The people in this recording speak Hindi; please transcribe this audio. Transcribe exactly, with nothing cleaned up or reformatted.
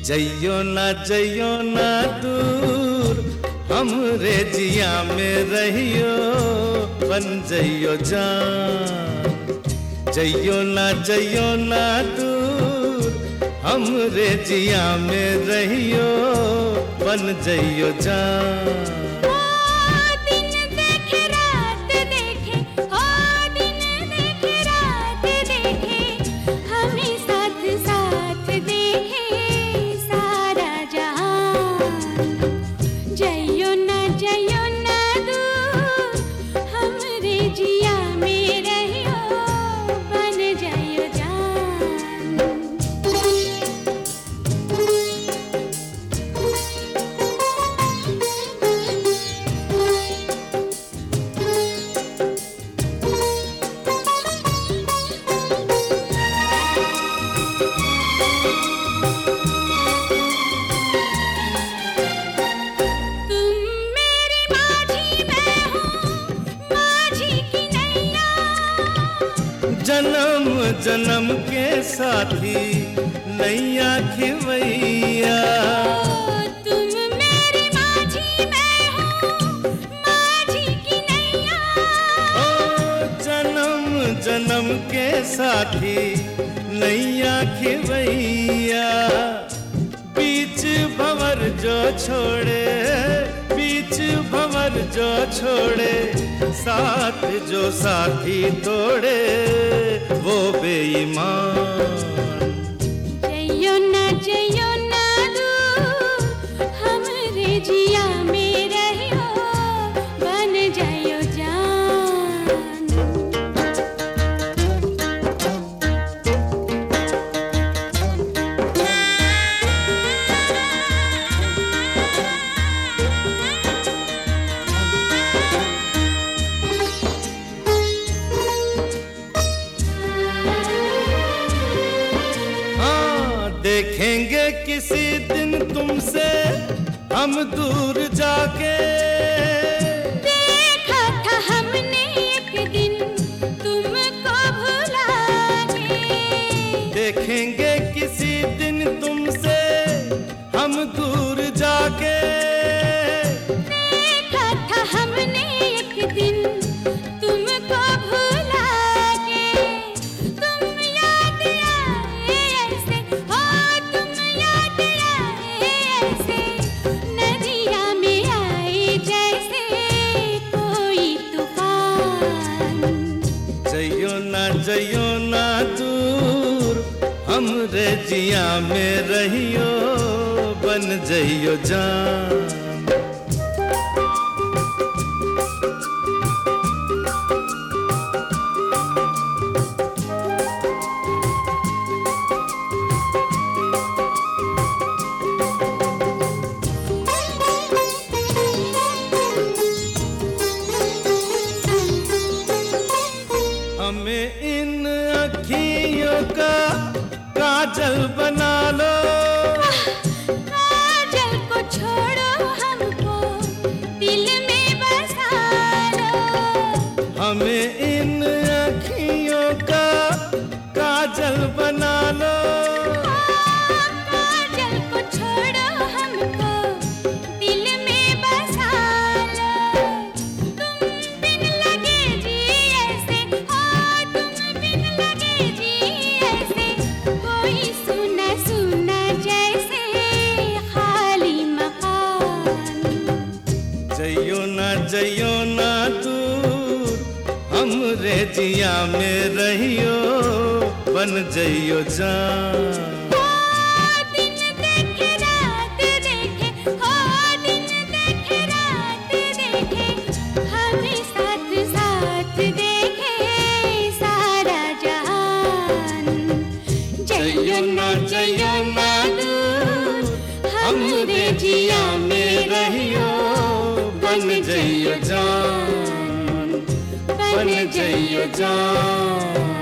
जइयो ना जइयो ना दूर हमरे जिया में रहियो बन जइयो जान। जइयो ना जइयो ना दूर हमरे जिया में रहियो बन जइयो जान। जन्म जन्म के साथी नैया खिवैया। तुम मेरी माझी मैं हूँ माझी की नैया। ओ जन्म जन्म के साथी नैया खिवैया। बीच भंवर जो छोड़े बीच भंवर जो छोड़े साथ जो साथी तोड़े वो बेईमान। जइयो ना जइयो ना दूर हमरे जिया में रहियो बन जाइयो जान। देखेंगे किसी दिन तुमसे हम दूर जाके। देखा था हमने एक दिन तुमको भुला के। देखेंगे किसी दिन तुमसे हम दूर जाके। देखा था हमने एक दिन तुमको भुला के। तुम याद आए ऐसे हो तुम याद आए ऐसे नदिया में आए जैसे कोई तूफान। जइयो ना जइयो ना दूर हमरे जिया में रहियो बन जइयो जान। हमें इन अखियों का काजल बना लो। काजल को छोड़ो हमको दिल में बसा लो। हमें इन अखियों का काजल बना लो। काजल को छोड़ो हमको दिल में बसा लो। तुम बिन लगे जी ऐसे हो तुम बिन लगे जी ऐसे कोई सुना सुना जैसे खाली मकान। जइयो ना जइयो ना दूर हमरे जिया में रहियो बन जइयो जान। दिन देखे रात देखे हो दिन देखे रात देखे हमें साथ साथ देखे सारा जहान। जइयो ना जइयो ना दूर हमरे जिया में रहियो बन जइयो जान बन जइयो जान।